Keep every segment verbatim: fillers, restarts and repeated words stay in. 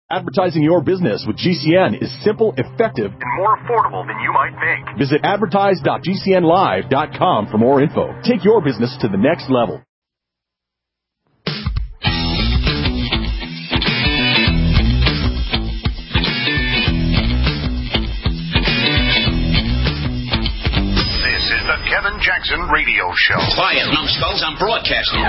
Advertising your business with G C N is simple, effective, and more affordable than you might think. Visit advertise dot g c n live dot com for more info. Take your business to the next level. This is the Kevin Jackson Radio Show. Quiet, numbskulls, I'm broadcasting.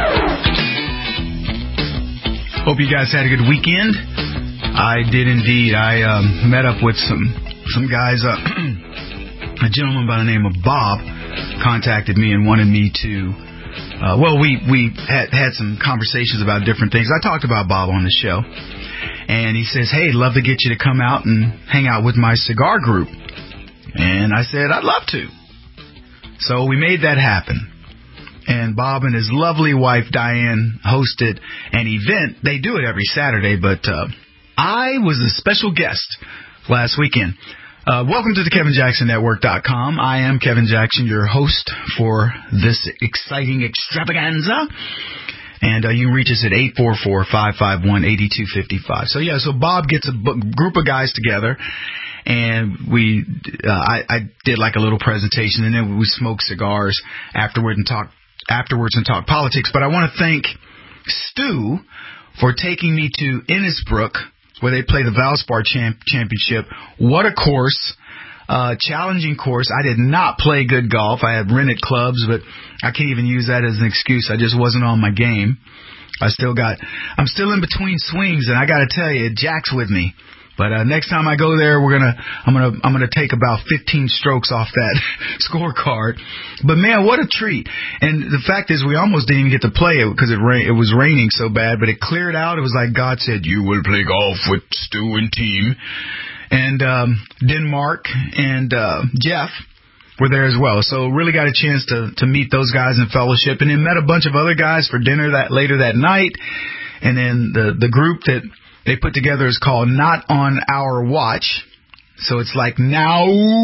Hope you guys had a good weekend. I did indeed. I um, met up with some some guys. Uh, a gentleman by the name of Bob contacted me and wanted me to. Uh, well, we we had had some conversations about different things. I talked about Bob on the show, and he says, "Hey, love to get you to come out and hang out with my cigar group." And I said, "I'd love to." So we made that happen. And Bob and his lovely wife Diane hosted an event. They do it every Saturday, but. Uh, I was a special guest last weekend. Uh, welcome to the Kevin Jackson Network dot com. I am Kevin Jackson, your host for this exciting extravaganza. And uh, you can reach us at eight four four, five five one, eight two five five. So, yeah, so Bob gets a b- group of guys together, and we, uh, I, I did like a little presentation, and then we smoked cigars afterward and talk, afterwards and talk politics. But I want to thank Stu for taking me to Innisbrook, where they play the Valspar champ- Championship. What a course. Uh, challenging course. I did not play good golf. I had rented clubs, but I can't even use that as an excuse. I just wasn't on my game. I still got, I'm still in between swings, and I got to tell you, Jack's with me. But uh, next time I go there, we're gonna, I'm gonna, I'm gonna take about fifteen strokes off that scorecard. But man, what a treat! And the fact is, we almost didn't even get to play it because it rain, it was raining so bad. But it cleared out. It was like God said, "You will play golf with Stu and team." And um, Denmark and uh, Jeff were there as well. So really got a chance to to meet those guys in fellowship, and then met a bunch of other guys for dinner that later that night. And then the the group that they put together is called Not On Our Watch. So it's like now.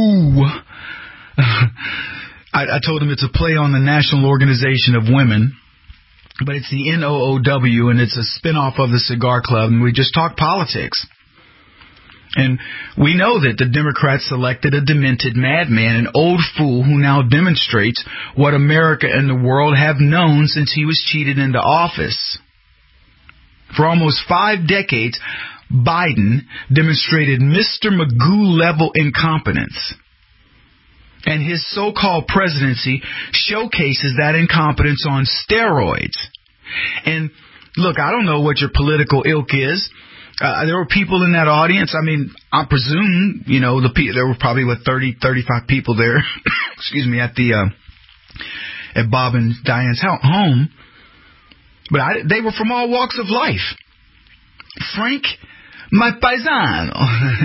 I, I told them it's a play on the National Organization of Women, but it's the N O O W, and it's a spinoff of the Cigar Club, and we just talk politics. And we know that the Democrats selected a demented madman, an old fool who now demonstrates what America and the world have known since he was cheated into office. For almost five decades, Biden demonstrated Mister Magoo-level incompetence. And his so-called presidency showcases that incompetence on steroids. And look, I don't know what your political ilk is. Uh, there were people in that audience. I mean, I presume, you know, the there were probably, what, thirty, thirty-five people there, excuse me, at the, uh, at Bob and Diane's home. But I, they were from all walks of life. Frank, my paisano.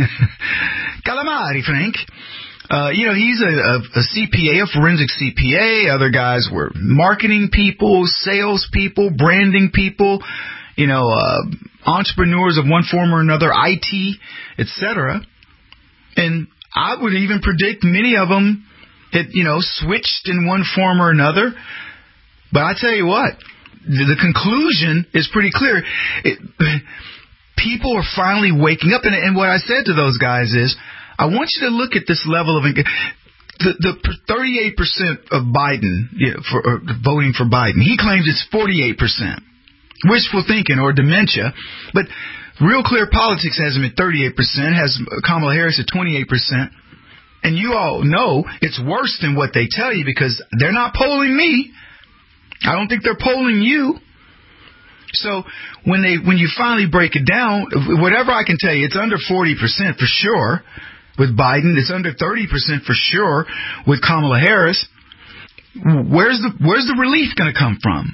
Calamari, Frank. Uh, you know, he's a, a, a C P A, a forensic C P A. Other guys were marketing people, sales people, branding people, you know, uh, entrepreneurs of one form or another, I T, et cetera. And I would even predict many of them had, you know, switched in one form or another. But I tell you what, the conclusion is pretty clear. It, people are finally waking up. And, and what I said to those guys is, I want you to look at this level of the, the thirty-eight percent of Biden, you know, for or voting for Biden. He claims it's forty-eight percent. Wishful thinking or dementia. But Real Clear Politics has him at thirty-eight percent, has Kamala Harris at twenty-eight percent. And you all know it's worse than what they tell you because they're not polling me. I don't think they're polling you. So when they when you finally break it down, whatever I can tell you, it's under forty percent for sure with Biden. It's under thirty percent for sure with Kamala Harris. Where's the where's the relief going to come from?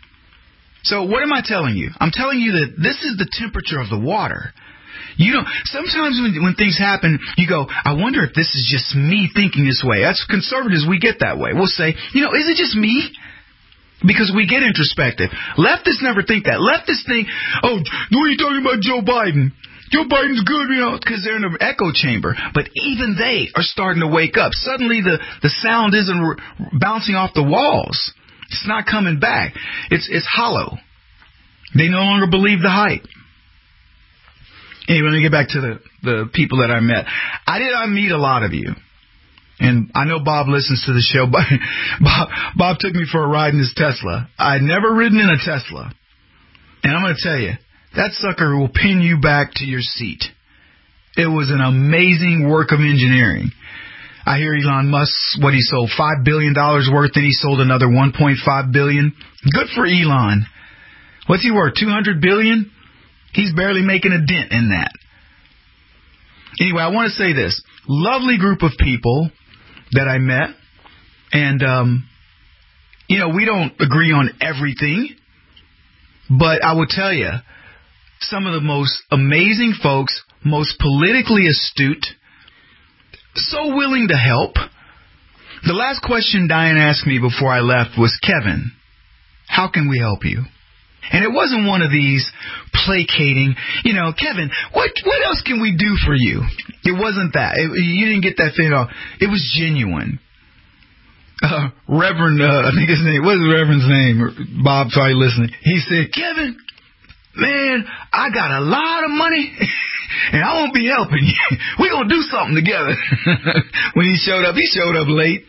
So what am I telling you? I'm telling you that this is the temperature of the water. You don't. Sometimes when when things happen, you go, I wonder if this is just me thinking this way. As conservatives, we get that way. We'll say, you know, is it just me? Because we get introspective. Leftists never think that. Leftists think, oh, what are you talking about Joe Biden? Joe Biden's good, you know, because they're in an echo chamber. But even they are starting to wake up. Suddenly the, the sound isn't re- bouncing off the walls. It's not coming back. It's it's hollow. They no longer believe the hype. Anyway, let me get back to the, the people that I met. I did not meet a lot of you. And I know Bob listens to the show, but Bob, Bob took me for a ride in his Tesla. I'd never ridden in a Tesla. And I'm going to tell you, that sucker will pin you back to your seat. It was an amazing work of engineering. I hear Elon Musk, what he sold, five billion dollars worth, then he sold another one point five billion dollars. Good for Elon. What's he worth, two hundred billion dollars? He's barely making a dent in that. Anyway, I want to say this. Lovely group of people that I met. And, um, you know, we don't agree on everything. But I will tell you, some of the most amazing folks, most politically astute, so willing to help. The last question Diane asked me before I left was, Kevin, how can we help you? And it wasn't one of these placating, you know, Kevin, what what else can we do for you? It wasn't that. It, you didn't get that thing off. It was genuine. Uh, Reverend, uh, I think his name, what's the Reverend's name? Bob, sorry, listening. He said, Kevin, man, I got a lot of money, and I won't be helping you. We're going to do something together. When he showed up, he showed up late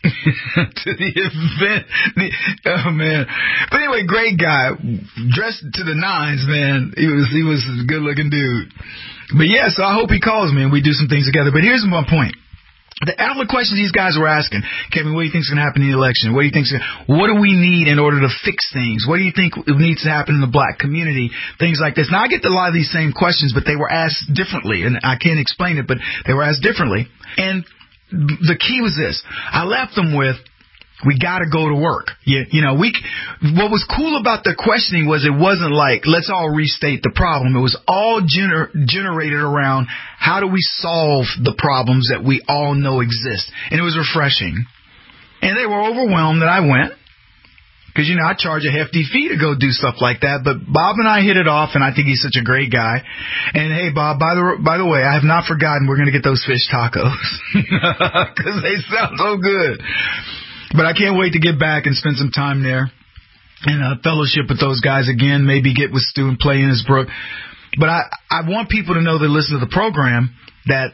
to the event. Oh, man. But anyway, great guy. Dressed to the nines, man. He was, he was a good-looking dude. But, yeah, so I hope he calls me and we do some things together. But here's my point. The all the questions these guys were asking, Kevin, what do you think is going to happen in the election? What do you think? What do we need in order to fix things? What do you think needs to happen in the black community? Things like this. Now, I get a lot of these same questions, but they were asked differently, and I can't explain it, but they were asked differently. And the key was this. I left them with, we got to go to work. You, you know, we. What was cool about the questioning was it wasn't like, let's all restate the problem. It was all gener- generated around how do we solve the problems that we all know exist. And it was refreshing. And they were overwhelmed that I went. Because, you know, I charge a hefty fee to go do stuff like that. But Bob and I hit it off, and I think he's such a great guy. And, hey, Bob, by the by the way, I have not forgotten we're going to get those fish tacos. Because they sound so good. But I can't wait to get back and spend some time there and uh, fellowship with those guys again, maybe get with Stu and play Innisbrook. But I, I want people to know that listen to the program that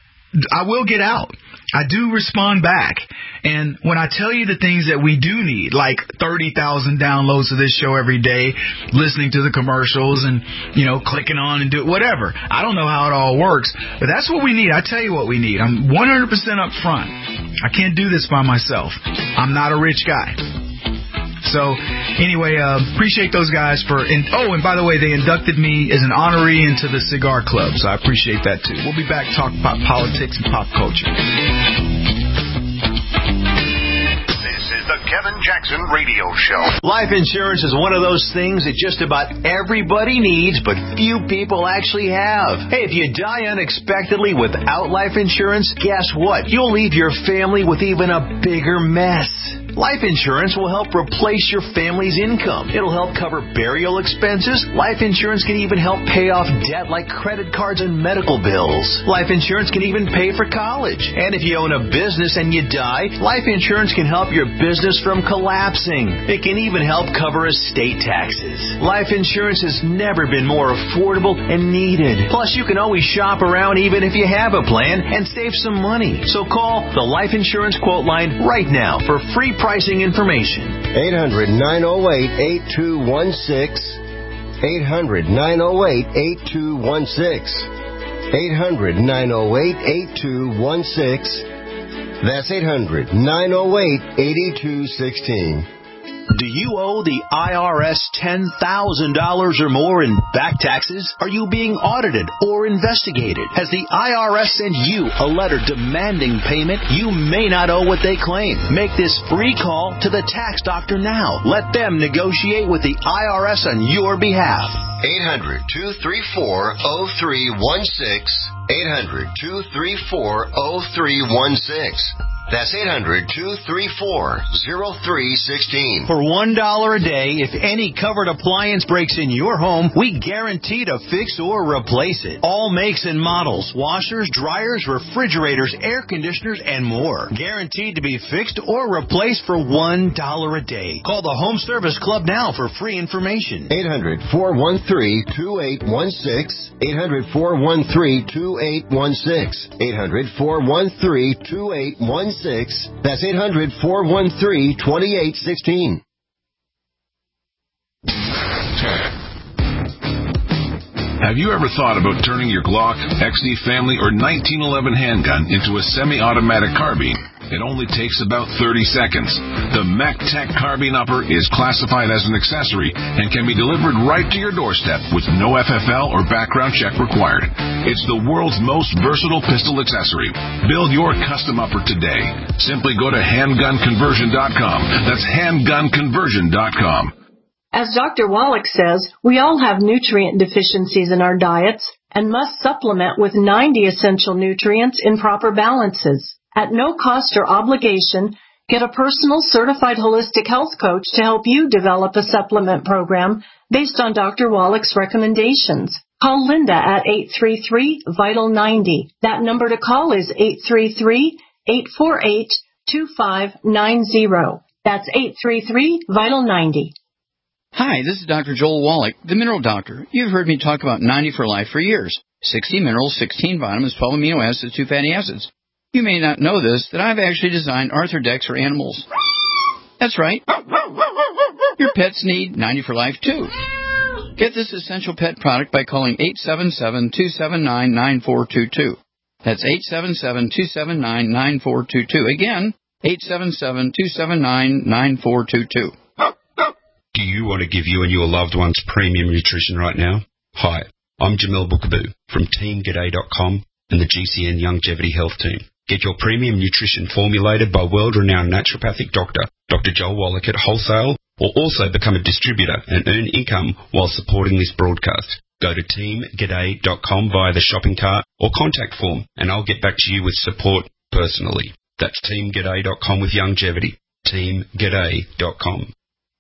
I will get out. I do respond back. And when I tell you the things that we do need, like thirty thousand downloads of this show every day, listening to the commercials and, you know, clicking on and do whatever. I don't know how it all works, but that's what we need. I tell you what we need. I'm one hundred percent up front. I can't do this by myself. I'm not a rich guy. So, anyway, uh, appreciate those guys for... And, oh, and by the way, they inducted me as an honoree into the Cigar Club, so I appreciate that, too. We'll be back talking about politics and pop culture. This is the Kevin Jackson Radio Show. Life insurance is one of those things that just about everybody needs, but few people actually have. Hey, if you die unexpectedly without life insurance, guess what? You'll leave your family with even a bigger mess. Life insurance will help replace your family's income. It'll help cover burial expenses. Life insurance can even help pay off debt like credit cards and medical bills. Life insurance can even pay for college. And if you own a business and you die, life insurance can help your business from collapsing. It can even help cover estate taxes. Life insurance has never been more affordable and needed. Plus, you can always shop around even if you have a plan and save some money. So call the Life Insurance Quote Line right now for free pricing information. eight hundred, nine oh eight, eight two one six. eight hundred, nine oh eight, eight two one six. eight hundred, nine oh eight, eight two one six. That's eight hundred, nine oh eight, eight two one six. Do you owe the I R S ten thousand dollars or more in back taxes? Are you being audited or investigated? Has the I R S sent you a letter demanding payment? You may not owe what they claim. Make this free call to the tax doctor now. Let them negotiate with the I R S on your behalf. eight hundred, two three four, oh three one six. eight hundred, two three four, oh three one six. That's eight hundred, two three four, oh three one six. For one dollar a day, if any covered appliance breaks in your home, we guarantee to fix or replace it. All makes and models, washers, dryers, refrigerators, air conditioners, and more. Guaranteed to be fixed or replaced for one dollar a day. Call the Home Service Club now for free information. eight hundred, four one three, two eight one six. eight hundred, four one three, two eight one six. eight hundred, four one three, two eight one six. That's eight hundred, four one three, two eight one six. Have you ever thought about turning your Glock, X D Family, or nineteen eleven handgun into a semi-automatic carbine? It only takes about thirty seconds. The MacTech Carbine Upper is classified as an accessory and can be delivered right to your doorstep with no F F L or background check required. It's the world's most versatile pistol accessory. Build your custom upper today. Simply go to handgun conversion dot com. That's handgun conversion dot com. As Doctor Wallach says, we all have nutrient deficiencies in our diets and must supplement with ninety essential nutrients in proper balances. At no cost or obligation, get a personal certified holistic health coach to help you develop a supplement program based on Doctor Wallach's recommendations. Call Linda at eight three three, vital ninety. That number to call is eight three three, eight four eight, two five nine zero. That's eight three three, vital ninety. Hi, this is Doctor Joel Wallach, the Mineral Doctor. You've heard me talk about ninety for Life for years. sixty minerals, sixteen vitamins, twelve amino acids, two fatty acids. You may not know this, that I've actually designed Arthrodex for animals. That's right. Your pets need ninety for Life, too. Get this essential pet product by calling eight seven seven, two seven nine, nine four two two. That's eight seven seven, two seven nine, nine four two two. Again, eight seven seven, two seven nine, nine four two two. Do you want to give you and your loved ones premium nutrition right now? Hi, I'm Jamel Bookaboo from team g'day dot com and the G C N Longevity Health Team. Get your premium nutrition formulated by world-renowned naturopathic doctor, Doctor Joel Wallach at wholesale, or also become a distributor and earn income while supporting this broadcast. Go to team g'day dot com via the shopping cart or contact form, and I'll get back to you with support personally. That's team g'day dot com with longevity. team g'day dot com.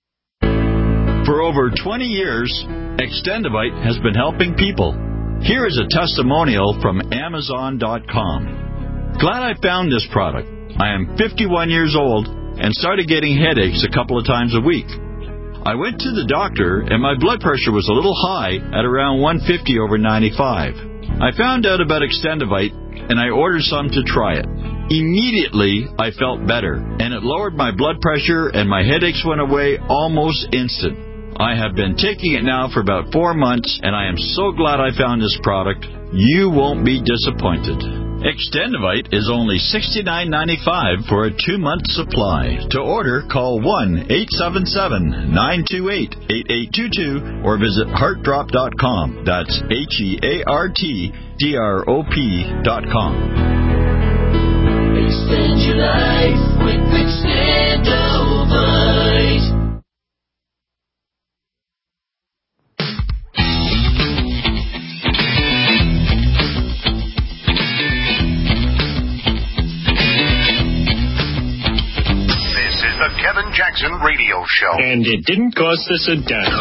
For over twenty years, Extendivite has been helping people. Here is a testimonial from Amazon dot com. Glad I found this product. I am fifty-one years old and started getting headaches a couple of times a week. I went to the doctor and my blood pressure was a little high at around one fifty over ninety-five. I found out about Extendivite and I ordered some to try it. Immediately, I felt better and it lowered my blood pressure and my headaches went away almost instant. I have been taking it now for about four months and I am so glad I found this product. You won't be disappointed. Extendivite is only sixty-nine ninety-five for a two-month supply. To order, call one eight seven seven, nine two eight, eight eight two two or visit heart drop dot com. That's H E A R T D R O P dot com. Extend your life with Extendivite. The Kevin Jackson Radio Show. And it didn't cost us a dime.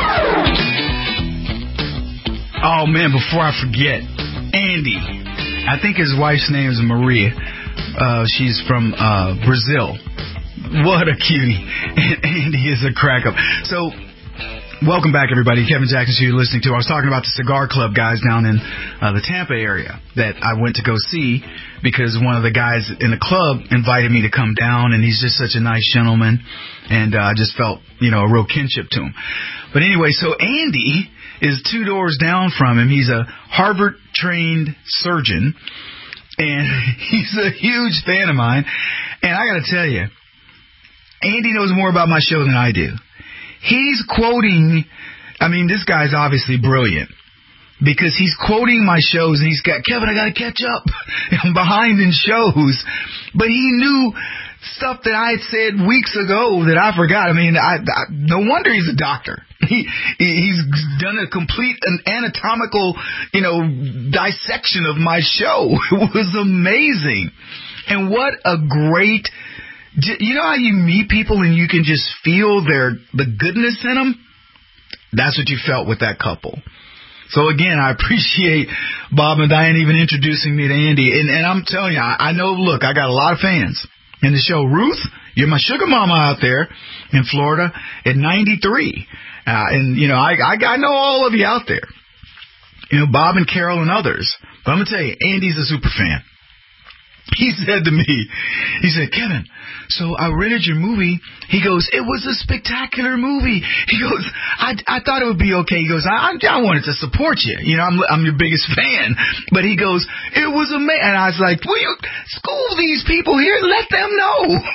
Oh, man, before I forget, Andy. I think his wife's name is Maria. Uh, she's from uh, Brazil. What a cutie. And Andy is a crack up. So, welcome back, everybody. Kevin Jackson, who you're listening to. I was talking about the Cigar Club guys down in uh, the Tampa area that I went to go see because one of the guys in the club invited me to come down, and he's just such a nice gentleman, and uh, I just felt, you know, a real kinship to him. But anyway, so Andy is two doors down from him. He's a Harvard-trained surgeon, and he's a huge fan of mine. And I got to tell you, Andy knows more about my show than I do. He's quoting, I mean, this guy's obviously brilliant because he's quoting my shows and he's got, Kevin, I got to catch up. I'm behind in shows. But he knew stuff that I had said weeks ago that I forgot. I mean, I, I, no wonder he's a doctor. he, he's done a complete an anatomical, you know, dissection of my show. It was amazing. And what a great, you know how you meet people and you can just feel their the goodness in them? That's what you felt with that couple. So again, I appreciate Bob and Diane even introducing me to Andy. And, and I'm telling you, I, I know, look, I got a lot of fans in the show. Ruth, you're my sugar mama out there in Florida at ninety-three. Uh, and, you know, I, I, I know all of you out there. You know, Bob and Carol and others. But I'm going to tell you, Andy's a super fan. He said to me, he said, Kevin, so I rented your movie. He goes, it was a spectacular movie. He goes, I, I thought it would be okay. He goes, I, I wanted to support you. You know, I'm, I'm your biggest fan. But he goes, it was amazing. And I was like, will you school these people here? Let them know.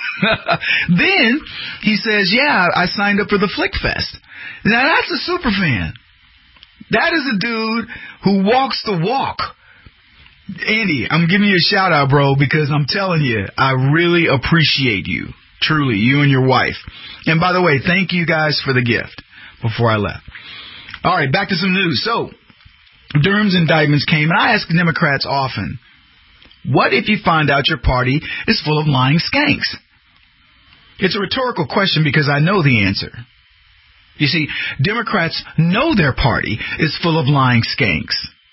Then he says, yeah, I signed up for the Flick Fest. Now, that's a super fan. That is a dude who walks the walk. Andy, I'm giving you a shout out, bro, because I'm telling you, I really appreciate you. Truly, you and your wife. And by the way, thank you guys for the gift before I left. All right, back to some news. So, Durham's indictments came, and I ask Democrats often, what if you find out your party is full of lying skanks? It's a rhetorical question because I know the answer. You see, Democrats know their party is full of lying skanks.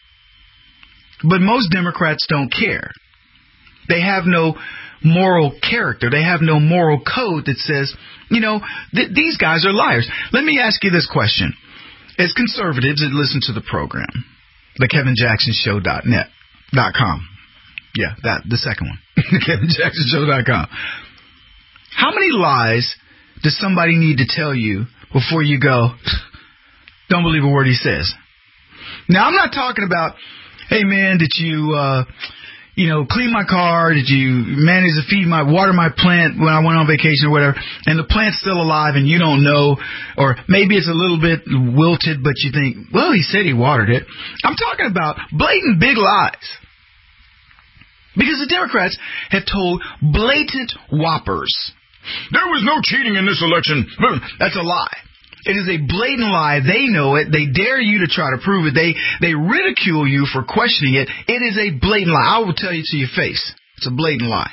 But most Democrats don't care. They have no moral character. They have no moral code that says, you know, th- these guys are liars. Let me ask you this question. As conservatives that listen to the program, the Kevin Jackson Show dot net dot com. Yeah, that the second one. the Kevin Jackson Show dot com. How many lies does somebody need to tell you before you go, don't believe a word he says? Now, I'm not talking about, hey, man, did you, uh, you know, clean my car? Did you manage to feed my, water my plant when I went on vacation or whatever? And the plant's still alive and you don't know. Or maybe it's a little bit wilted, but you think, well, he said he watered it. I'm talking about blatant big lies. Because the Democrats have told blatant whoppers. There was no cheating in this election. That's a lie. It is a blatant lie. They know it. They dare you to try to prove it. They they ridicule you for questioning it. It is a blatant lie. I will tell you to your face. It's a blatant lie.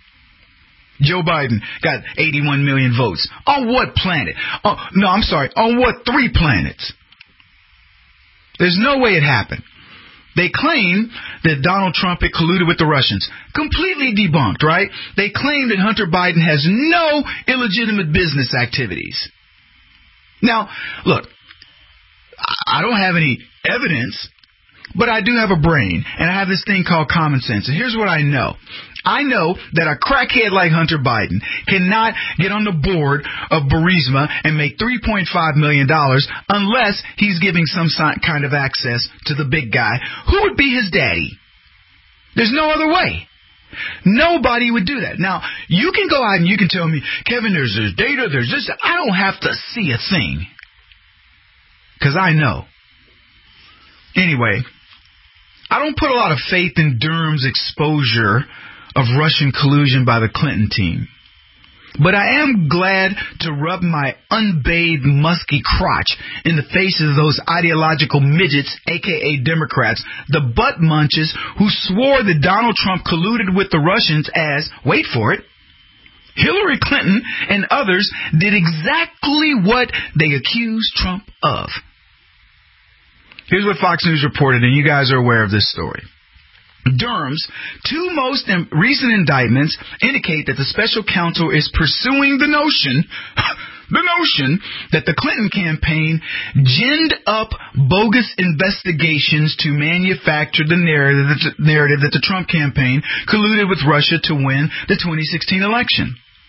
Joe Biden got eighty-one million votes. On what planet? Oh, no, I'm sorry. On what three planets? There's no way it happened. They claim that Donald Trump had colluded with the Russians. Completely debunked, right? They claim that Hunter Biden has no illegitimate business activities. Now, look, I don't have any evidence, but I do have a brain, and I have this thing called common sense. And here's what I know. I know that a crackhead like Hunter Biden cannot get on the board of Burisma and make three point five million dollars unless he's giving some kind of access to the big guy, who would be his daddy. There's no other way. Nobody would do that. Now, you can go out and you can tell me, Kevin, there's this data, there's this. I don't have to see a thing. Because I know. Anyway, I don't put a lot of faith in Durham's exposure of Russian collusion by the Clinton team. But I am glad to rub my unbathed, musky crotch in the faces of those ideological midgets, a k a. Democrats, the butt munches who swore that Donald Trump colluded with the Russians as, wait for it, Hillary Clinton and others did exactly what they accused Trump of. Here's what Fox News reported, and you guys are aware of this story. Durham's two most recent indictments indicate that the special counsel is pursuing the notion, the notion that the Clinton campaign ginned up bogus investigations to manufacture the narrative, narrative that the Trump campaign colluded with Russia to win the twenty sixteen election.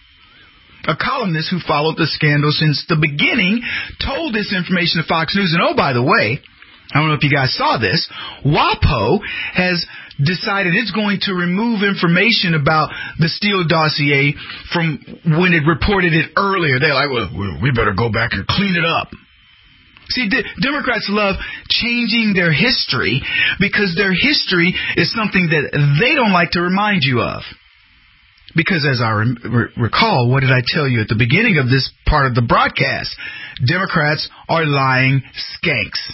A columnist who followed the scandal since the beginning told this information to Fox News. And oh, by the way, I don't know if you guys saw this, WAPO has decided it's going to remove information about the Steele dossier from when it reported it earlier. They're like, well, we better go back and clean it up. See, de- Democrats love changing their history because their history is something that they don't like to remind you of. Because as I re- re- recall, what did I tell you at the beginning of this part of the broadcast? Democrats are lying skanks.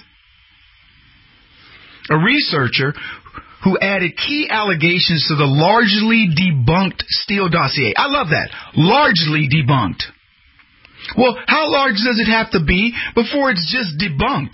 A researcher who added key allegations to the largely debunked Steele dossier. I love that. Largely debunked. Well, how large does it have to be before it's just debunked?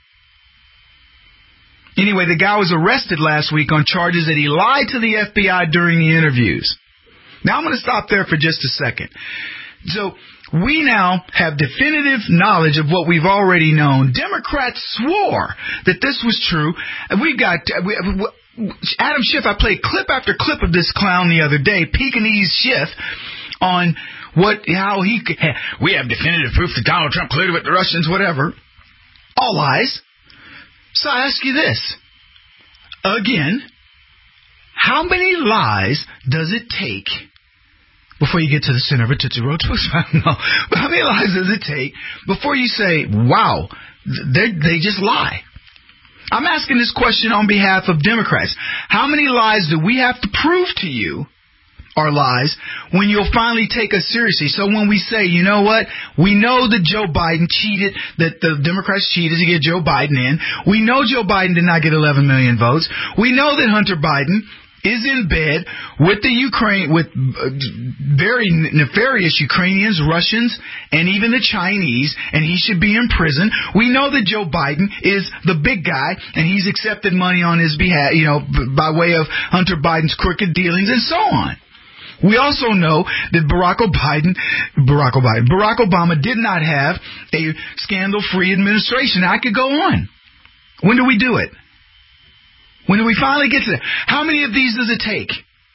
Anyway, the guy was arrested last week on charges that he lied to the F B I during the interviews. Now, I'm going to stop there for just a second. So, we now have definitive knowledge of what we've already known. Democrats swore that this was true. We got we, Adam Schiff. I played clip after clip of this clown the other day, Pekingese Schiff, on what how he we have definitive proof that Donald Trump colluded with the Russians, whatever. All lies. So I ask you this again: how many lies does it take? Before you get to the center of a Tootsie Roll Twist, I don't know. But how many lies does it take before you say, wow, they they just lie? I'm asking this question on behalf of Democrats. How many lies do we have to prove to you are lies when you'll finally take us seriously? So when we say, you know what, we know that Joe Biden cheated, that the Democrats cheated to get Joe Biden in. We know Joe Biden did not get eleven million votes. We know that Hunter Biden is in bed with the Ukraine, with very nefarious Ukrainians, Russians, and even the Chinese, and he should be in prison. We know that Joe Biden is the big guy, and he's accepted money on his behalf, you know, by way of Hunter Biden's crooked dealings and so on. We also know that Barack Obama, Barack Obama, Barack Obama did not have a scandal-free administration. I could go on. When do we do it? When do we finally get to that? How many of these does it take?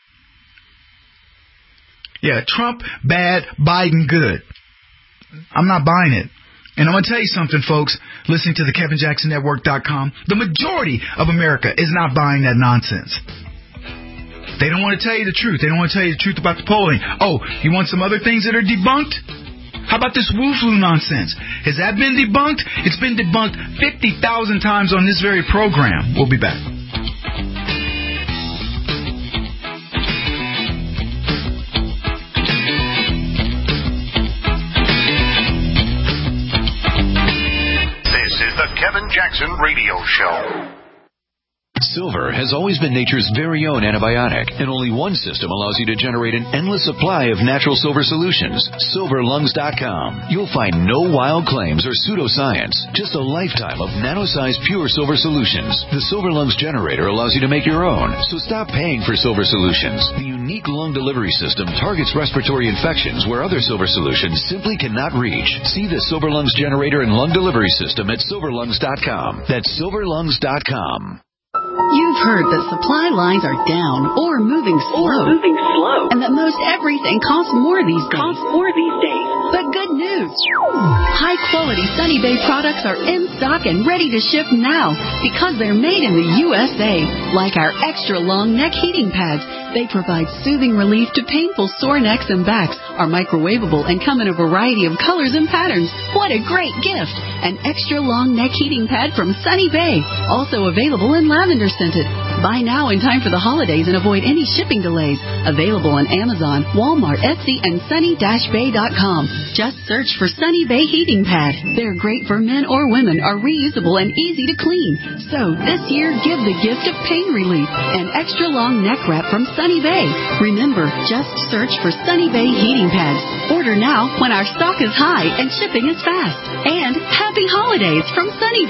Yeah, Trump, bad, Biden, good. I'm not buying it. And I'm going to tell you something, folks, listening to the Kevin Jackson Network dot com, the majority of America is not buying that nonsense. They don't want to tell you the truth. They don't want to tell you the truth about the polling. Oh, you want some other things that are debunked? How about this Wu flu nonsense? Has that been debunked? It's been debunked fifty thousand times on this very program. We'll be back. This is the Kevin Jackson Radio Show. Silver has always been nature's very own antibiotic, and only one system allows you to generate an endless supply of natural silver solutions. silver lungs dot com. You'll find no wild claims or pseudoscience, just a lifetime of nano-sized pure silver solutions. The Silver Lungs generator allows you to make your own, so stop paying for silver solutions. The unique lung delivery system targets respiratory infections where other silver solutions simply cannot reach. See the Silver Lungs generator and lung delivery system at silver lungs dot com. That's silver lungs dot com. You've heard that supply lines are down or moving slow, or moving slow, and that most everything costs more these days. Costs more these days. But good news! High-quality Sunny Bay products are in stock and ready to ship now because they're made in the U S A. Like our extra-long neck heating pads, they provide soothing relief to painful sore necks and backs, are microwavable, and come in a variety of colors and patterns. What a great gift! An extra-long neck heating pad from Sunny Bay, also available in lavender scented. Buy now in time for the holidays and avoid any shipping delays. Available on Amazon, Walmart, Etsy, and sunny dash bay dot com. Just search for Sunny Bay Heating Pad. They're great for men or women, are reusable and easy to clean. So this year, give the gift of pain relief. An extra long neck wrap from Sunny Bay. Remember, just search for Sunny Bay Heating Pads. Order now when our stock is high and shipping is fast. And happy holidays from Sunny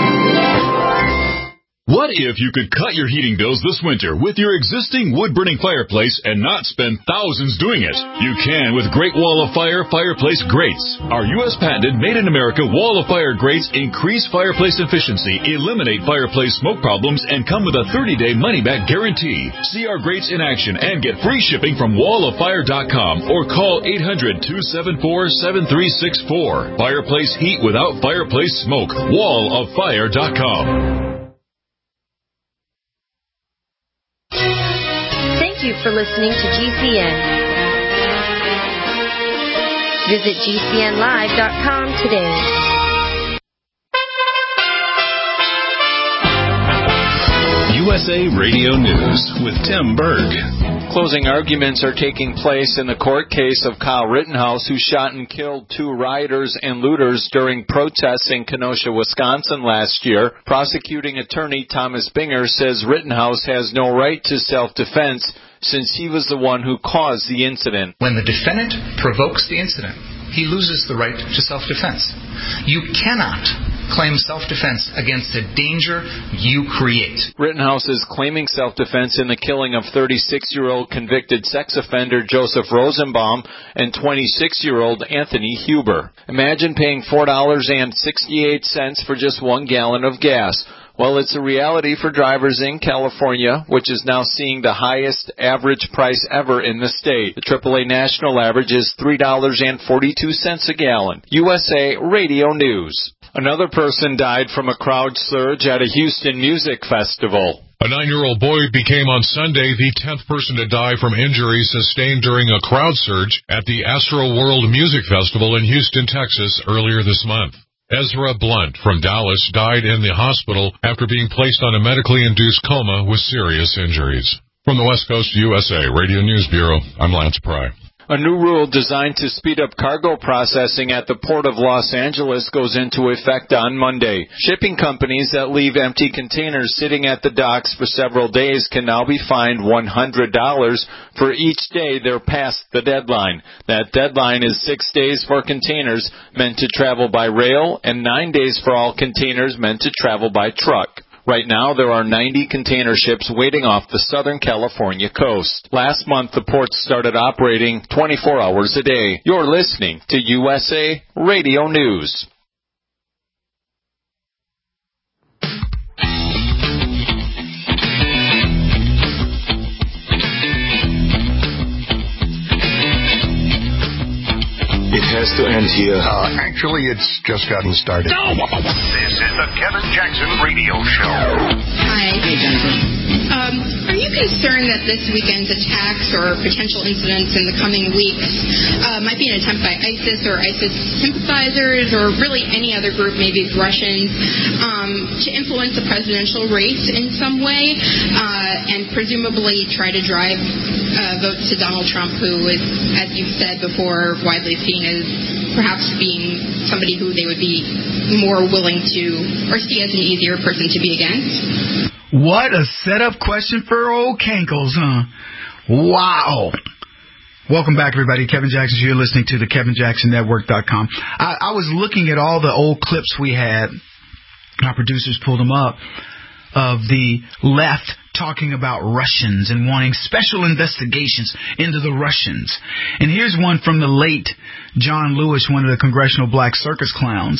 Bay. What if you could cut your heating bills this winter with your existing wood-burning fireplace and not spend thousands doing it? You can with Great Wall of Fire Fireplace Grates. Our U S patented made-in-America Wall of Fire grates increase fireplace efficiency, eliminate fireplace smoke problems, and come with a thirty-day money-back guarantee. See our grates in action and get free shipping from wall of fire dot com or call eight hundred, two seven four, seven three six four. Fireplace heat without fireplace smoke. wall of fire dot com. Thank you for listening to G C N. Visit G C N live dot com today. U S A Radio News with Tim Berg. Closing arguments are taking place in the court case of Kyle Rittenhouse, who shot and killed two rioters and looters during protests in Kenosha, Wisconsin last year. Prosecuting attorney Thomas Binger says Rittenhouse has no right to self-defense since he was the one who caused the incident. When the defendant provokes the incident, he loses the right to self-defense. You cannot claim self-defense against a danger you create. Rittenhouse is claiming self-defense in the killing of thirty-six-year-old convicted sex offender Joseph Rosenbaum and twenty-six-year-old Anthony Huber. Imagine paying four dollars and sixty-eight cents for just one gallon of gas. Well, it's a reality for drivers in California, which is now seeing the highest average price ever in the state. The triple A national average is three dollars and forty-two cents a gallon. U S A Radio News. Another person died from a crowd surge at a Houston music festival. A nine-year-old boy became on Sunday the tenth person to die from injuries sustained during a crowd surge at the Astro World Music Festival in Houston, Texas, earlier this month. Ezra Blunt from Dallas died in the hospital after being placed on a medically induced coma with serious injuries. From the West Coast U S A Radio News Bureau, I'm Lance Pry. A new rule designed to speed up cargo processing at the Port of Los Angeles goes into effect on Monday. Shipping companies that leave empty containers sitting at the docks for several days can now be fined one hundred dollars for each day they're past the deadline. That deadline is six days for containers meant to travel by rail and nine days for all containers meant to travel by truck. Right now, there are ninety container ships waiting off the Southern California coast. Last month, the port started operating twenty-four hours a day. You're listening to U S A Radio News. It has to end here. Uh, actually, it's just gotten started. This is the Kevin Jackson Radio Show. Hi. Hey, Jennifer. Um, are you concerned that this weekend's attacks or potential incidents in the coming weeks uh, might be an attempt by ISIS or ISIS sympathizers or really any other group, maybe Russians, um, to influence the presidential race in some way uh, and presumably try to drive uh, votes to Donald Trump, who is, as you've said before, widely seen as perhaps being somebody who they would be more willing to or see as an easier person to be against? What a setup question for old Cankles, huh? Wow. Welcome back, everybody. Kevin Jackson, you're listening to the Kevin Jackson Network dot com. I, I was looking at all the old clips we had. Our producers pulled them up of the left talking about Russians and wanting special investigations into the Russians. And here's one from the late John Lewis, one of the Congressional Black Circus Clowns.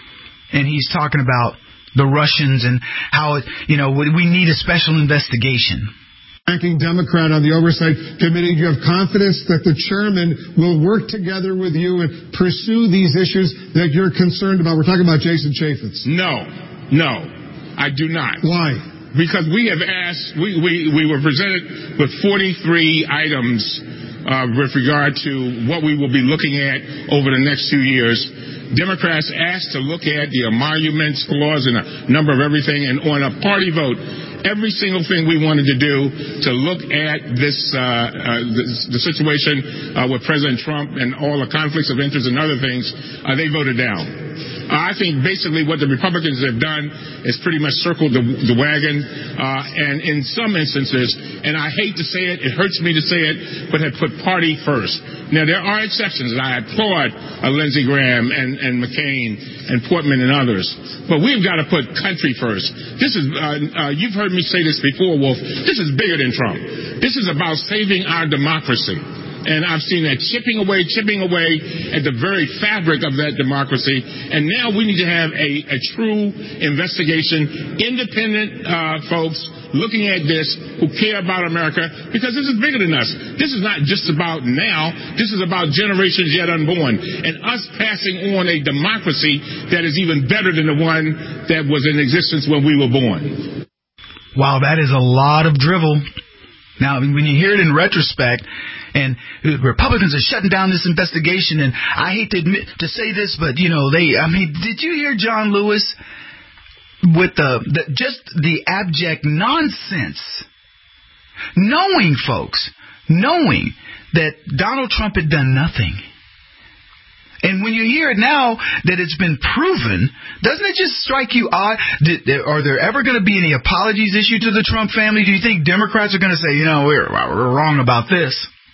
And he's talking about the Russians and how, it, you know, we need a special investigation. Ranking Democrat on the Oversight Committee, do you have confidence that the chairman will work together with you and pursue these issues that you're concerned about? We're talking about Jason Chaffetz. No, no, I do not. Why? Because we have asked, we, we, we were presented with forty-three items uh, with regard to what we will be looking at over the next two years. Democrats asked to look at the emoluments clause and a number of everything, and on a party vote, every single thing we wanted to do to look at this, uh, uh, this the situation uh, with President Trump and all the conflicts of interest and other things, uh, they voted down. I think basically what the Republicans have done is pretty much circled the, the wagon, uh, and in some instances, and I hate to say it, it hurts me to say it, but have put party first. Now, there are exceptions, and I applaud uh, Lindsey Graham and, and McCain and Portman and others, but we've got to put country first. This is, uh, uh, you've heard me say this before, Wolf, this is bigger than Trump. This is about saving our democracy. And I've seen that chipping away, chipping away at the very fabric of that democracy. And now we need to have a, a true investigation, independent uh, folks looking at this who care about America, because this is bigger than us. This is not just about now. This is about generations yet unborn. And us passing on a democracy that is even better than the one that was in existence when we were born. Wow, that is a lot of drivel. Now, when you hear it in retrospect, and Republicans are shutting down this investigation, and I hate to admit to say this, but, you know, they, I mean, did you hear John Lewis with the, the just the abject nonsense, knowing, folks, knowing that Donald Trump had done nothing. And when you hear it now that it's been proven, doesn't it just strike you odd? Did, are there ever going to be any apologies issued to the Trump family? Do you think Democrats are going to say, you know, we're, we're wrong about this?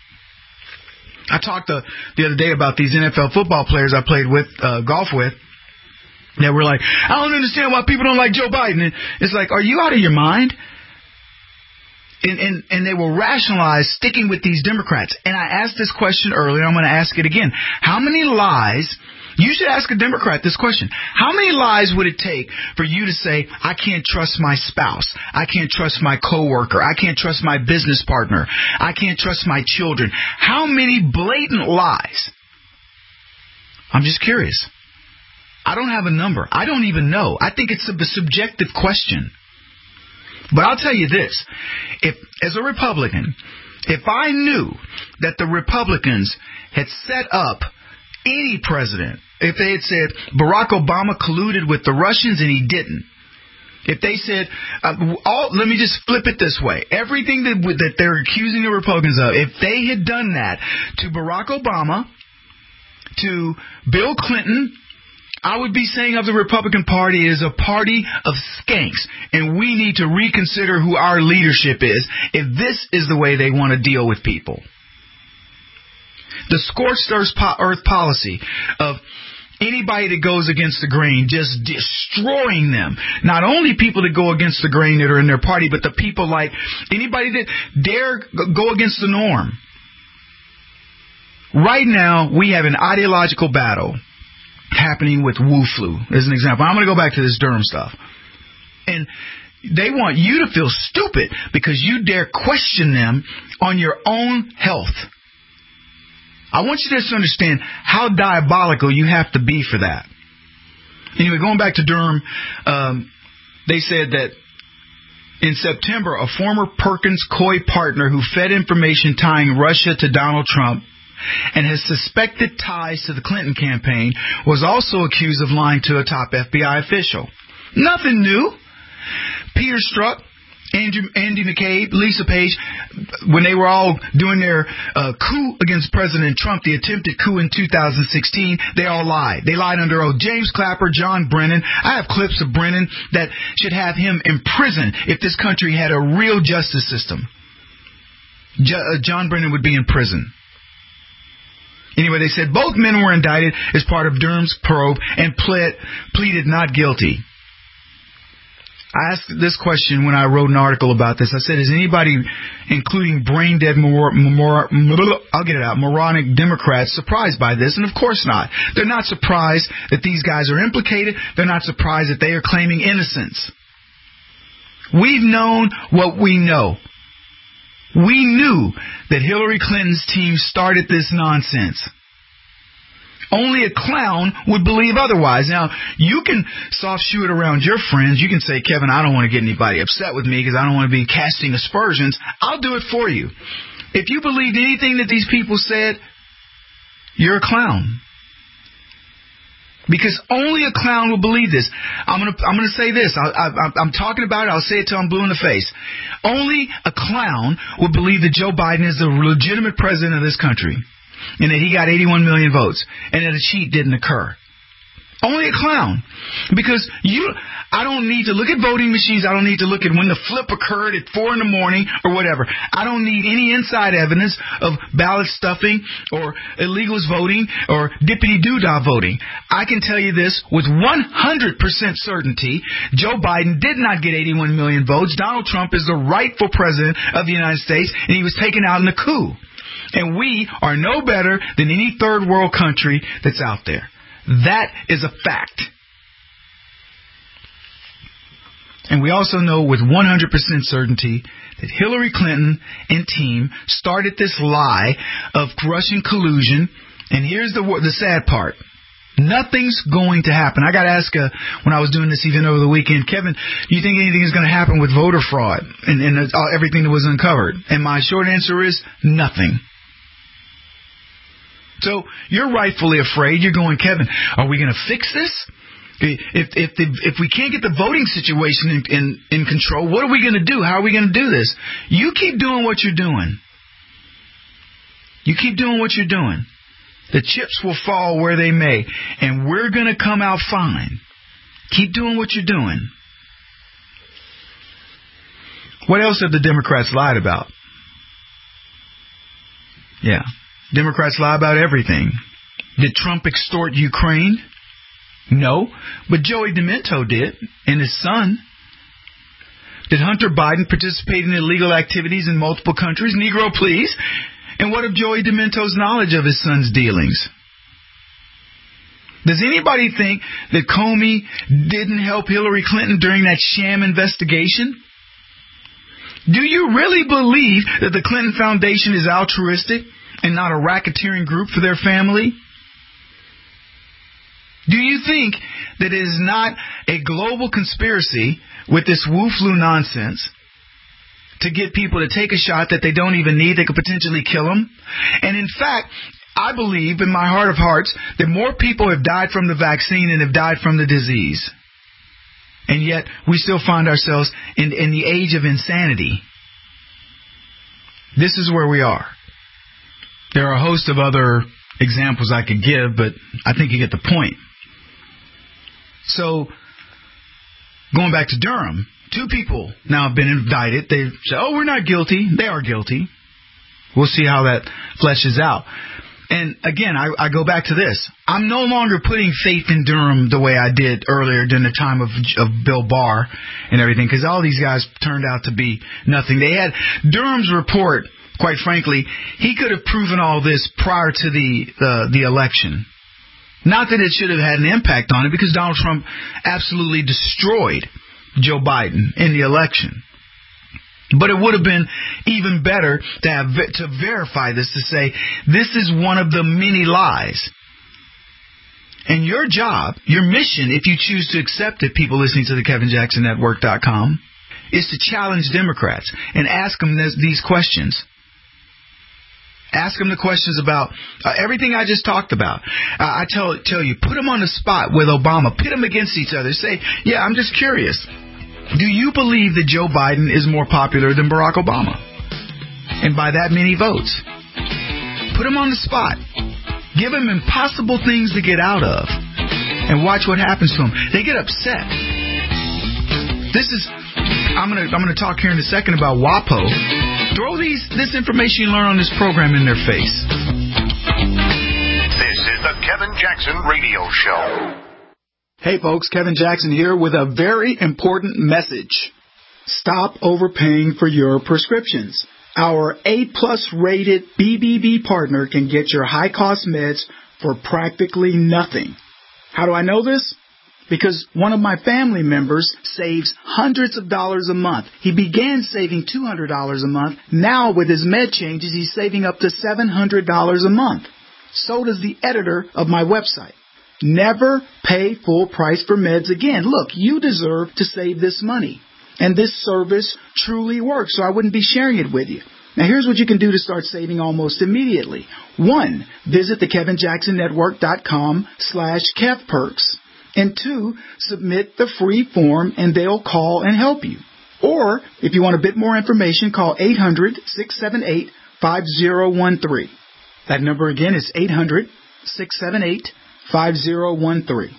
I talked the, the other day about these N F L football players I played with, uh, golf with, that were like, I don't understand why people don't like Joe Biden. And it's like, are you out of your mind? And, and, and they will rationalize sticking with these Democrats. And I asked this question earlier. I'm going to ask it again. How many lies? You should ask a Democrat this question. How many lies would it take for you to say, I can't trust my spouse. I can't trust my coworker. I can't trust my business partner. I can't trust my children. How many blatant lies? I'm just curious. I don't have a number. I don't even know. I think it's a subjective question. But I'll tell you this, if, as a Republican, if I knew that the Republicans had set up any president, if they had said Barack Obama colluded with the Russians and he didn't, if they said, uh, all, let me just flip it this way, everything that, that they're accusing the Republicans of, if they had done that to Barack Obama, to Bill Clinton, I would be saying of the Republican Party is a party of skanks, and we need to reconsider who our leadership is if this is the way they want to deal with people. The scorched earth policy of anybody that goes against the grain, just destroying them. Not only people that go against the grain that are in their party, but the people like anybody that dare go against the norm. Right now, we have an ideological battle happening with Wu Flu, as an example. I'm going to go back to this Durham stuff. And they want you to feel stupid because you dare question them on your own health. I want you to just understand how diabolical you have to be for that. Anyway, going back to Durham, um, they said that in September, a former Perkins Coie partner who fed information tying Russia to Donald Trump and has suspected ties to the Clinton campaign was also accused of lying to a top F B I official. Nothing new. Peter Strzok, Andrew, Andy McCabe, Lisa Page, when they were all doing their uh, coup against President Trump, the attempted coup in two thousand sixteen, they all lied. They lied under oath. James Clapper, John Brennan. I have clips of Brennan that should have him in prison if this country had a real justice system. Jo- uh, John Brennan would be in prison. Anyway, they said both men were indicted as part of Durham's probe and pled, pleaded not guilty. I asked this question when I wrote an article about this. I said, is anybody, including brain-dead, mor- mor- mor- I'll get it out, moronic Democrats, surprised by this? And of course not. They're not surprised that these guys are implicated. They're not surprised that they are claiming innocence. We've known what we know. We knew that Hillary Clinton's team started this nonsense. Only a clown would believe otherwise. Now, you can soft shoe it around your friends. You can say, Kevin, I don't want to get anybody upset with me because I don't want to be casting aspersions. I'll do it for you. If you believed anything that these people said, you're a clown. Because only a clown will believe this. I'm gonna, I'm gonna say this. I, I, I'm talking about it. I'll say it till I'm blue in the face. Only a clown will believe that Joe Biden is the legitimate president of this country, and that he got eighty-one million votes, and that a cheat didn't occur. Only a clown. Because you, I don't need to look at voting machines. I don't need to look at when the flip occurred at four in the morning or whatever. I don't need any inside evidence of ballot stuffing or illegals voting or dippity-doo-dah voting. I can tell you this with one hundred percent certainty. Joe Biden did not get eighty-one million votes. Donald Trump is the rightful president of the United States, and he was taken out in a coup. And we are no better than any third world country that's out there. That is a fact. And we also know with one hundred percent certainty that Hillary Clinton and team started this lie of Russian collusion. And here's the the sad part. Nothing's going to happen. I got to ask uh, when I was doing this event over the weekend, Kevin, do you think anything is going to happen with voter fraud and, and uh, everything that was uncovered? And my short answer is nothing. So you're rightfully afraid. You're going, Kevin, are we going to fix this? If if the, if we can't get the voting situation in, in, in control, what are we going to do? How are we going to do this? You keep doing what you're doing. You keep doing what you're doing. The chips will fall where they may, and we're going to come out fine. Keep doing what you're doing. What else have the Democrats lied about? Yeah. Democrats lie about everything. Did Trump extort Ukraine? No, but Joey Demento did, and his son. Did Hunter Biden participate in illegal activities in multiple countries? Negro, please. And what of Joey Demento's knowledge of his son's dealings? Does anybody think that Comey didn't help Hillary Clinton during that sham investigation? Do you really believe that the Clinton Foundation is altruistic and not a racketeering group for their family? Do you think that it is not a global conspiracy with this Wu-flu nonsense to get people to take a shot that they don't even need, that could potentially kill them? And in fact, I believe in my heart of hearts that more people have died from the vaccine than have died from the disease. And yet we still find ourselves in, in the age of insanity. This is where we are. There are a host of other examples I could give, but I think you get the point. So, going back to Durham, two people now have been indicted. They say, oh, we're not guilty. They are guilty. We'll see how that fleshes out. And again, I, I go back to this. I'm no longer putting faith in Durham the way I did earlier during the time of, of Bill Barr and everything, because all these guys turned out to be nothing. They had Durham's report, quite frankly, he could have proven all this prior to the uh, the election. Not that it should have had an impact on it, because Donald Trump absolutely destroyed Joe Biden in the election. But it would have been even better to have to verify this, to say this is one of the many lies. And your job, your mission, if you choose to accept it, people listening to the Kevin Jackson Network dot com, is to challenge Democrats and ask them this, these questions. Ask them the questions about uh, everything I just talked about. Uh, I tell tell you, put them on the spot with Obama. Pit them against each other. Say, yeah, I'm just curious. Do you believe that Joe Biden is more popular than Barack Obama? And by that many votes. Put them on the spot. Give them impossible things to get out of. And watch what happens to them. They get upset. This is, I'm going to I'm going to talk here in a second about WAPO. Throw these this information you learn on this program in their face. This is the Kevin Jackson Radio Show. Hey folks, Kevin Jackson here with a very important message. Stop overpaying for your prescriptions. Our A-plus rated B B B partner can get your high-cost meds for practically nothing. How do I know this? Because one of my family members saves hundreds of dollars a month. He began saving two hundred dollars a month. Now with his med changes, he's saving up to seven hundred dollars a month. So does the editor of my website. Never pay full price for meds again. Look, you deserve to save this money. And this service truly works, so I wouldn't be sharing it with you. Now, here's what you can do to start saving almost immediately. One, visit the Kevin Jackson Network dot com slash KevPerks. And two, submit the free form and they'll call and help you. Or, if you want a bit more information, call eight hundred, six seven eight, five zero one three. That number again is eight hundred, six seven eight, five zero one three.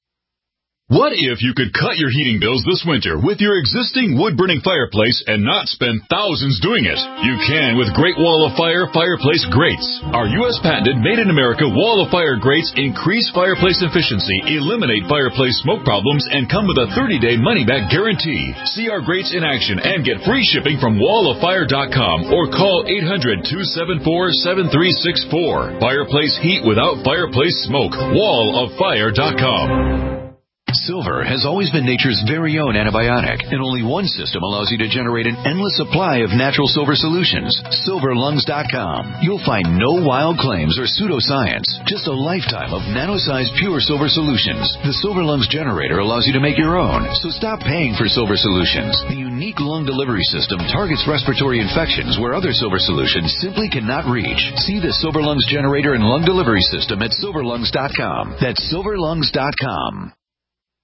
What if you could cut your heating bills this winter with your existing wood-burning fireplace and not spend thousands doing it? You can with Great Wall of Fire Fireplace Grates. Our U S patented made-in-America Wall of Fire grates increase fireplace efficiency, eliminate fireplace smoke problems, and come with a thirty-day money-back guarantee. See our grates in action and get free shipping from wall of fire dot com or call eight hundred, two seven four, seven three six four. Fireplace heat without fireplace smoke. wall of fire dot com. Silver has always been nature's very own antibiotic, and only one system allows you to generate an endless supply of natural silver solutions. silver lungs dot com. You'll find no wild claims or pseudoscience, just a lifetime of nano-sized pure silver solutions. The Silver Lungs generator allows you to make your own, so stop paying for silver solutions. The unique lung delivery system targets respiratory infections where other silver solutions simply cannot reach. See the Silver Lungs generator and lung delivery system at silver lungs dot com. That's silver lungs dot com.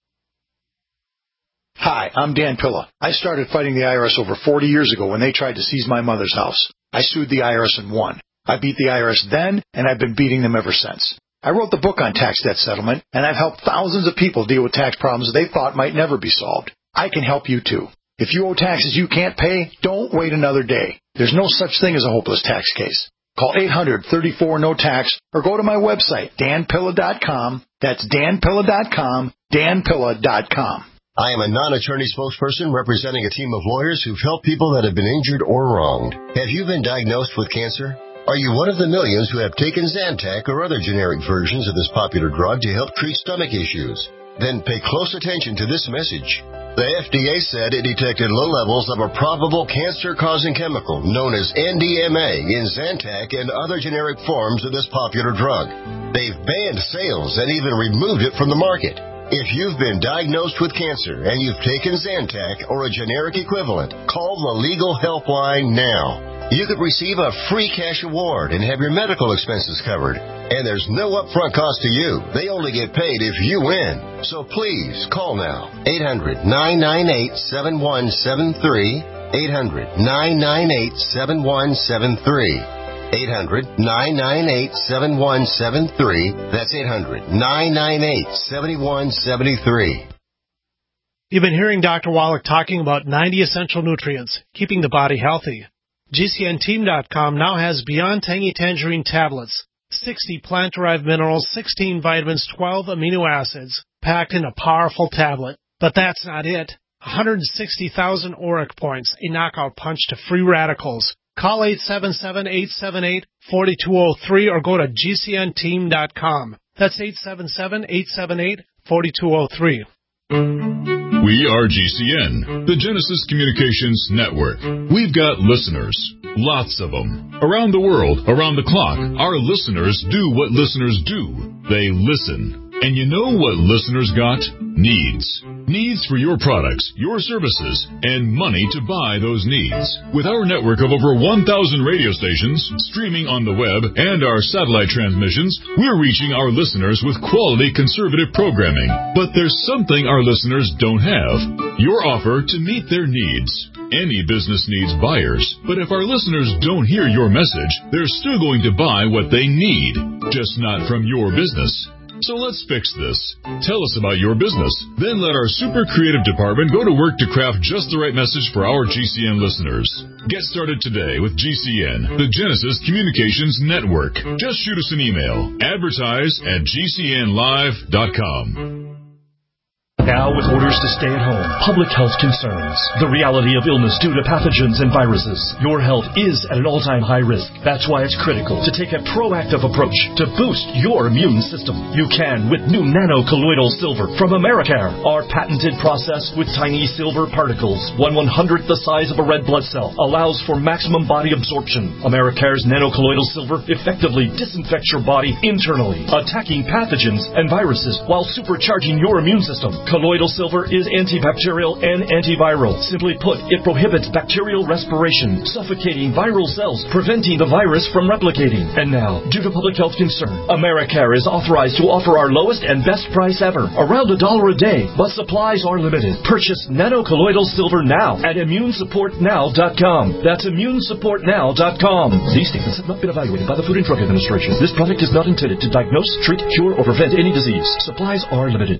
Hi, I'm Dan Pilla. I started fighting the I R S over forty years ago when they tried to seize my mother's house. I sued the I R S and won. I beat the I R S then, and I've been beating them ever since. I wrote the book on tax debt settlement, and I've helped thousands of people deal with tax problems they thought might never be solved. I can help you too. If you owe taxes you can't pay, don't wait another day. There's no such thing as a hopeless tax case. Call eight hundred, thirty-four, no tax or go to my website, dan pilla dot com. That's dan pilla dot com, dan pilla dot com. I am a non-attorney spokesperson representing a team of lawyers who've helped people that have been injured or wronged. Have you been diagnosed with cancer? Are you one of the millions who have taken Zantac or other generic versions of this popular drug to help treat stomach issues? Then pay close attention to this message. The F D A said it detected low levels of a probable cancer-causing chemical known as N D M A in Zantac and other generic forms of this popular drug. They've banned sales and even removed it from the market. If you've been diagnosed with cancer and you've taken Zantac or a generic equivalent, call the Legal Helpline now. You could receive a free cash award and have your medical expenses covered. And there's no upfront cost to you. They only get paid if you win. So please, call now. eight hundred, nine nine eight, seven one seven three. eight hundred, nine nine eight, seven one seven three. eight hundred, nine nine eight, seven one seven three. That's eight hundred, nine nine eight, seven one seven three. You've been hearing Doctor Wallach talking about ninety essential nutrients, keeping the body healthy. G C N team dot com now has Beyond Tangy Tangerine tablets, sixty plant-derived minerals, sixteen vitamins, twelve amino acids, packed in a powerful tablet. But that's not it. one hundred sixty thousand auric points, a knockout punch to free radicals. Call eight seven seven, eight seven eight, four two zero three or go to G C N team dot com. That's eight seven seven, eight seven eight, four two zero three. We are G C N, the Genesis Communications Network. We've got listeners, lots of them. Around the world, around the clock, our listeners do what listeners do. They listen. And you know what listeners got? Needs. Needs for your products, your services, and money to buy those needs. With our network of over one thousand radio stations, streaming on the web, and our satellite transmissions, we're reaching our listeners with quality conservative programming. But there's something our listeners don't have. Your offer to meet their needs. Any business needs buyers, but if our listeners don't hear your message, they're still going to buy what they need, just not from your business. So let's fix this. Tell us about your business. Then let our super creative department go to work to craft just the right message for our G C N listeners. Get started today with G C N, the Genesis Communications Network. Just shoot us an email. Advertise at G C N live dot com. Now, with orders to stay at home, public health concerns, the reality of illness due to pathogens and viruses, your health is at an all-time high risk. That's why it's critical to take a proactive approach to boost your immune system. You can with new nano-colloidal silver from Americare. Our patented process with tiny silver particles, one one-hundredth the size of a red blood cell, allows for maximum body absorption. Americare's nano-colloidal silver effectively disinfects your body internally, attacking pathogens and viruses while supercharging your immune system. Colloidal silver is antibacterial and antiviral. Simply put, it prohibits bacterial respiration, suffocating viral cells, preventing the virus from replicating. And now, due to public health concern, Americare is authorized to offer our lowest and best price ever, around a dollar a day, but supplies are limited. Purchase nano-colloidal silver now at immune support now dot com. That's immune support now dot com. These statements have not been evaluated by the Food and Drug Administration. This product is not intended to diagnose, treat, cure, or prevent any disease. Supplies are limited.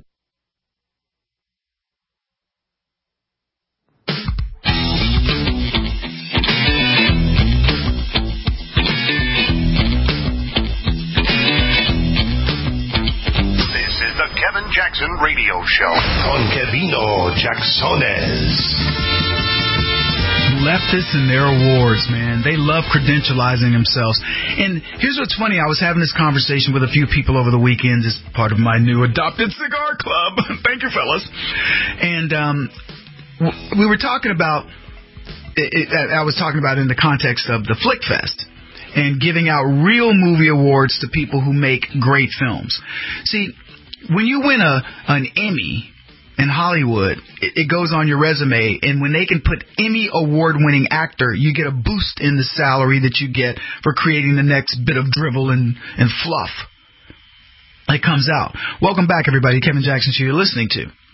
Kevin Jackson Radio Show. Con Kevino Jacksones. Leftists and their awards, man. They love credentializing themselves. And here's what's funny. I was having this conversation with a few people over the weekend as part of my new adopted cigar club. Thank you, fellas. And um, we were talking about, it, it, I was talking about in the context of the Flick Fest and giving out real movie awards to people who make great films. See, when you win a an Emmy in Hollywood, it, it goes on your resume, and when they can put Emmy award-winning actor, you get a boost in the salary that you get for creating the next bit of drivel and, and fluff. It comes out. Welcome back, everybody. Kevin Jackson Show you're listening to.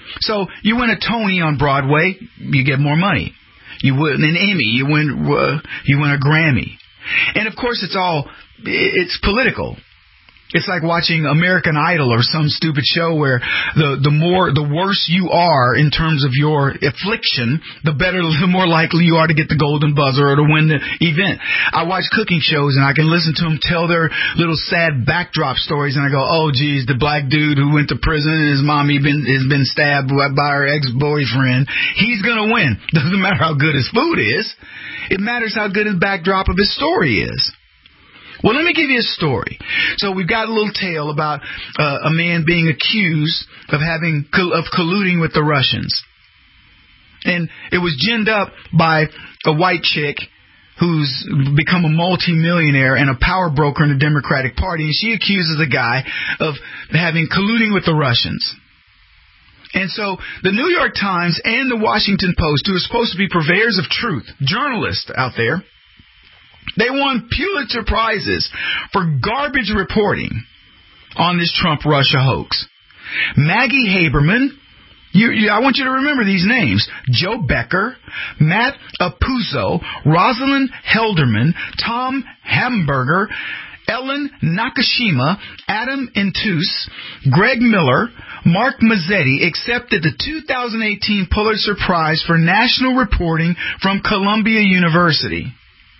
So you win a Tony on Broadway, you get more money. You win an Emmy, you win uh, you win a Grammy. And, of course, it's all, it's political. It's like watching American Idol or some stupid show where the, the more, the worse you are in terms of your affliction, the better, the more likely you are to get the golden buzzer or to win the event. I watch cooking shows and I can listen to them tell their little sad backdrop stories and I go, oh, geez, the black dude who went to prison and his mommy been, has been stabbed by her ex-boyfriend. He's going to win. Doesn't matter how good his food is. It matters how good his backdrop of his story is. Well, let me give you a story. So we've got a little tale about uh, a man being accused of having of colluding with the Russians. And it was ginned up by a white chick who's become a multimillionaire and a power broker in the Democratic Party. And she accuses the guy of having colluding with the Russians. And so the New York Times and the Washington Post, who are supposed to be purveyors of truth, journalists out there, they won Pulitzer Prizes for garbage reporting on this Trump-Russia hoax. Maggie Haberman, you, you, I want you to remember these names. Joe Becker, Matt Apuzzo, Rosalind Helderman, Tom Hamburger, Ellen Nakashima, Adam Intus, Greg Miller, Mark Mazzetti accepted the two thousand eighteen Pulitzer Prize for National Reporting from Columbia University.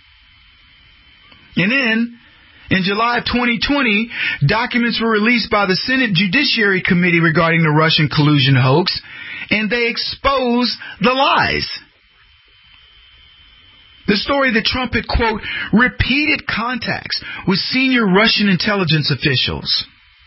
And then, in July of twenty twenty, documents were released by the Senate Judiciary Committee regarding the Russian collusion hoax, and they exposed the lies. The story that Trump had, quote, repeated contacts with senior Russian intelligence officials.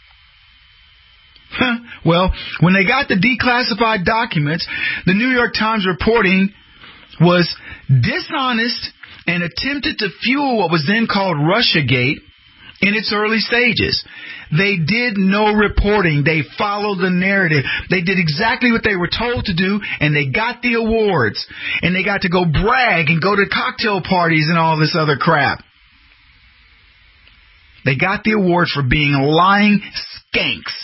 Huh. Well, when they got the declassified documents, the New York Times reporting was dishonest and attempted to fuel what was then called Russiagate in its early stages. They did no reporting. They followed the narrative. They did exactly what they were told to do, and they got the awards. And they got to go brag and go to cocktail parties and all this other crap. They got the award for being lying skanks.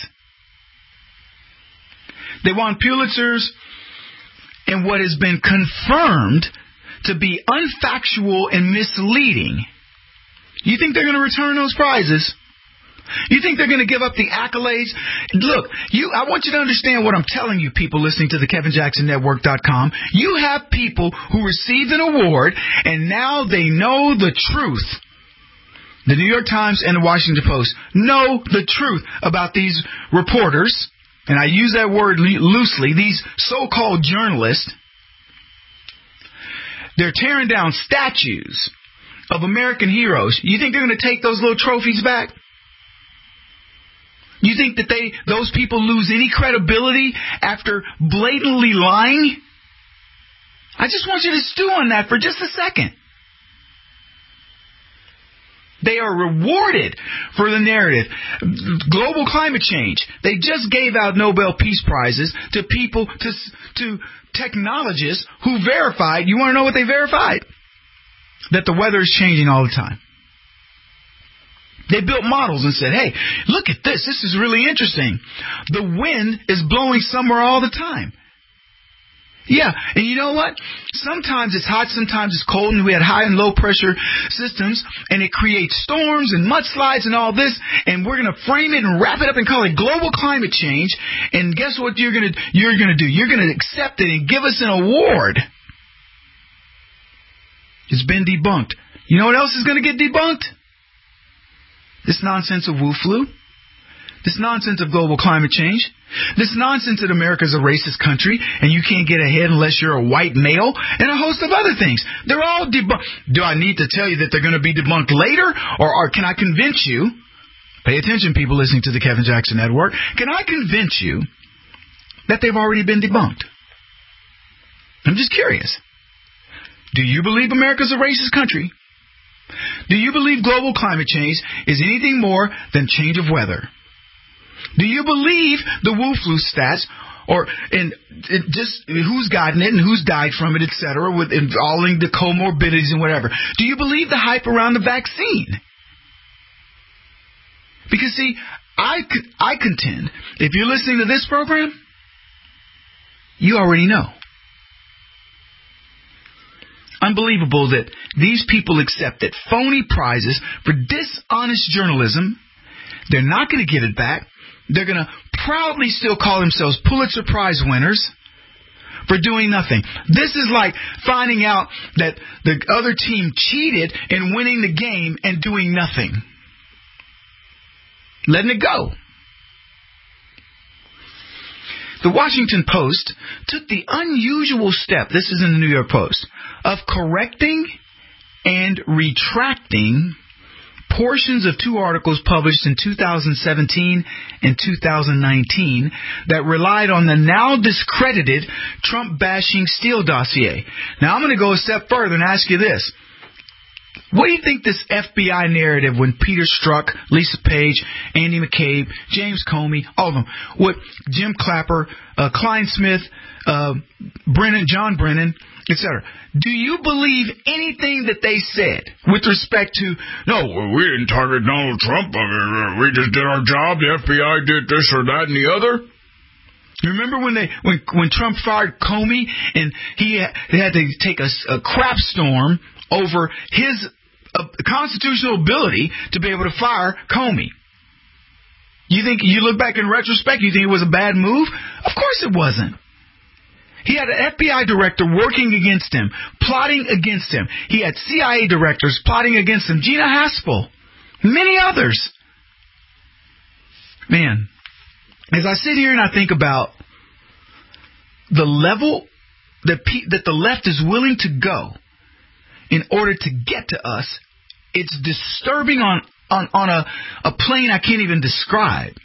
They won Pulitzers in what has been confirmed to be unfactual and misleading. You think they're going to return those prizes? You think they're going to give up the accolades? Look, you, I want you to understand what I'm telling you, people listening to the Kevin Jackson Network dot com. You have people who received an award, and now they know the truth. The New York Times and the Washington Post know the truth about these reporters, and I use that word loosely, these so-called journalists. They're tearing down statues of American heroes. You think they're going to take those little trophies back? You think that they, those people lose any credibility after blatantly lying? I just want you to stew on that for just a second. They are rewarded for the narrative. Global climate change. They just gave out Nobel Peace Prizes to people, to, to technologists who verified, you want to know what they verified? That the weather is changing all the time. They built models and said, hey, look at this. This is really interesting. The wind is blowing somewhere all the time. Yeah, and you know what? Sometimes it's hot, sometimes it's cold, and we had high and low pressure systems, and it creates storms and mudslides and all this, and we're going to frame it and wrap it up and call it global climate change, and guess what you're going to you're going to do? You're going to accept it and give us an award. It's been debunked. You know what else is going to get debunked? This nonsense of Wu flu. This nonsense of global climate change. This nonsense that America's a racist country and you can't get ahead unless you're a white male, and a host of other things. They're all debunked. Do I need to tell you that they're going to be debunked later? Or, or can I convince you, pay attention people listening to the Kevin Jackson Network, can I convince you that they've already been debunked? I'm just curious. Do you believe America's a racist country? Do you believe global climate change is anything more than change of weather? Do you believe the Wu flu stats, or and it just who's gotten it and who's died from it, et cetera, with all the comorbidities and whatever? Do you believe the hype around the vaccine? Because see, I I contend if you're listening to this program, You already know. Unbelievable that these people accepted phony prizes for dishonest journalism. They're not going to get it back. They're going to proudly still call themselves Pulitzer Prize winners for doing nothing. This is like finding out that the other team cheated in winning the game and doing nothing. Letting it go. The Washington Post took the unusual step, this is in the New York Post, of correcting and retracting portions of two articles published in two thousand seventeen and two thousand nineteen that relied on the now discredited Trump-bashing Steele dossier. Now, I'm going to go a step further and ask you this. What do you think this F B I narrative when Peter Strzok, Lisa Page, Andy McCabe, James Comey, all of them, what Jim Clapper, uh, Klein Smith, uh, Brennan, John Brennan, et cetera. Do you believe anything that they said with respect to, no, we didn't target Donald Trump, we just did our job, the F B I did this or that and the other? Remember when they when when Trump fired Comey and he had, they had to take a, a crap storm over his uh, constitutional ability to be able to fire Comey? You think, you look back in retrospect, you think it was a bad move? Of course it wasn't. He had an F B I director working against him, plotting against him. He had C I A directors plotting against him. Gina Haspel, many others. Man, as I sit here and I think about the level that pe- that the left is willing to go in order to get to us, it's disturbing on, on, on a, a plane I can't even describe.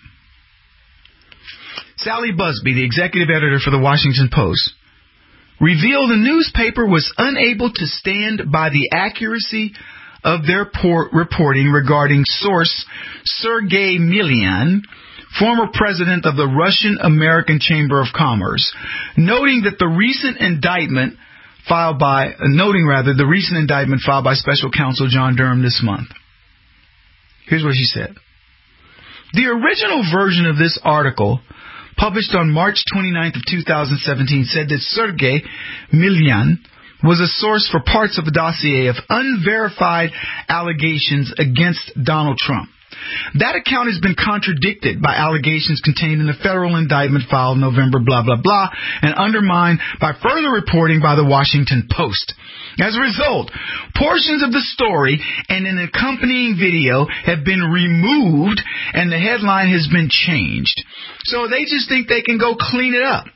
Sally Busby, the executive editor for the Washington Post, revealed the newspaper was unable to stand by the accuracy of their por- reporting regarding source Sergei Milyan, former president of the Russian-American Chamber of Commerce, noting that the recent indictment filed by, uh, noting rather, the recent indictment filed by Special Counsel John Durham this month. Here's what she said. The original version of this article, published on March twenty-ninth of two thousand seventeen, said that Sergei Milyan was a source for parts of a dossier of unverified allegations against Donald Trump. That account has been contradicted by allegations contained in the federal indictment filed in November, blah, blah, blah, and undermined by further reporting by the Washington Post. As a result, portions of the story and an accompanying video have been removed and the headline has been changed. So they just think they can go clean it up.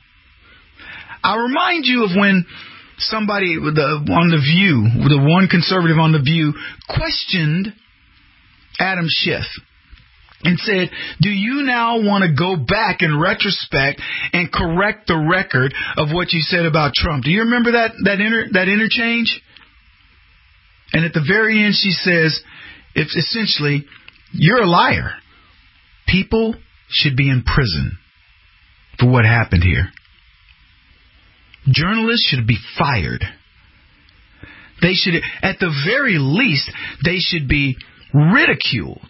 I remind you of when somebody with the, on The View, the one conservative on The View, questioned Adam Schiff and said, do you now want to go back in retrospect and correct the record of what you said about Trump? Do you remember that that inter, that interchange? And at the very end she says, it's essentially, you're a liar. People should be in prison for what happened here. Journalists should be fired. They should, at the very least, they should be ridiculed,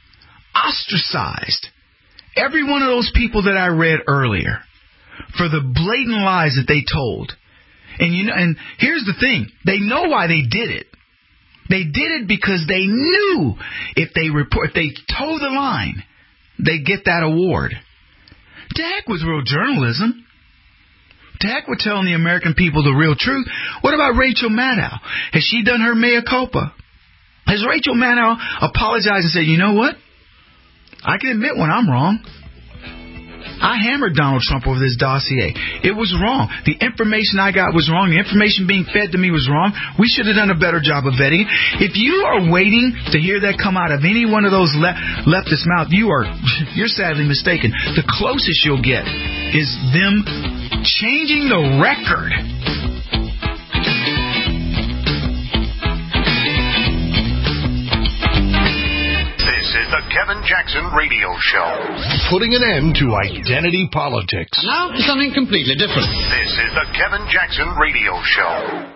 ostracized. Every one of those people that I read earlier for the blatant lies that they told. And you know, and here's the thing, they know why they did it. They did it because they knew if they report, if they toe the line, they'd get that award. To heck with real journalism. To heck with telling the American people the real truth. What about Rachel Maddow? Has she done her mea culpa? Has Rachel Maddow apologized and said, you know what? I can admit when I'm wrong. I hammered Donald Trump over this dossier. It was wrong. The information I got was wrong. The information being fed to me was wrong. We should have done a better job of vetting it. If you are waiting to hear that come out of any one of those le- leftist mouths, you are, you're sadly mistaken. The closest you'll get is them changing the record. This is the Kevin Jackson Radio Show. Putting an end to identity politics. And now for something completely different. This is the Kevin Jackson Radio Show.